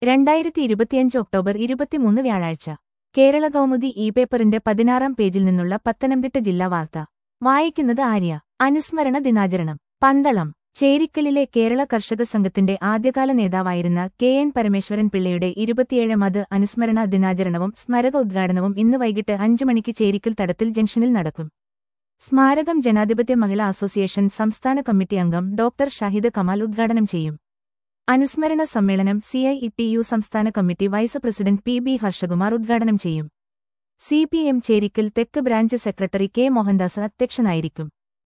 2025 October 23 വ്യാഴാഴ്ച കേരള കൗമുദി പേപ്പറിന്റെ 16-ാം പേജിൽ നിന്നുള്ള പത്തനംതിട്ട ജില്ലാ വാർത്ത വായിക്കുന്നത് ആര്യ. അനുസ്മരണ ദിനാചരണം പന്തളം. ചേരിക്കലിലെ കേരള കർഷക സംഘത്തിന്റെ ആദ്യകാല നേതാവായിരുന്ന കെ.എൻ. പരമേശ്വരൻ പിള്ളയുടെ 27ാമത് അനുസ്മരണ ദിനാചരണവും സ്മാരക ഉദ്ഘാടനവും ഇന്ന് വൈകിട്ട് 5 മണിക്ക് ചേരിക്കൽ തടത്തിൽ ജംഗ്ഷനിൽ നടക്കും. സ്മാരകം ജനാധിപത്യ മഹിളാ അസോസിയേഷൻ സംസ്ഥാന കമ്മിറ്റി അംഗം ഡോക്ടർ ഷാഹിദ് കമാൽ ഉദ്ഘാടനം ചെയ്യും. അനുസ്മരണ സമ്മേളനം CITU സംസ്ഥാന കമ്മിറ്റി വൈസ് പ്രസിഡന്റ് PB ഹർഷകുമാർ ഉദ്ഘാടനം ചെയ്യും. CPM ചേരിക്കൽ തെക്ക് ബ്രാഞ്ച് സെക്രട്ടറി കെ. മോഹൻദാസ് അധ്യക്ഷനായിരിക്കും.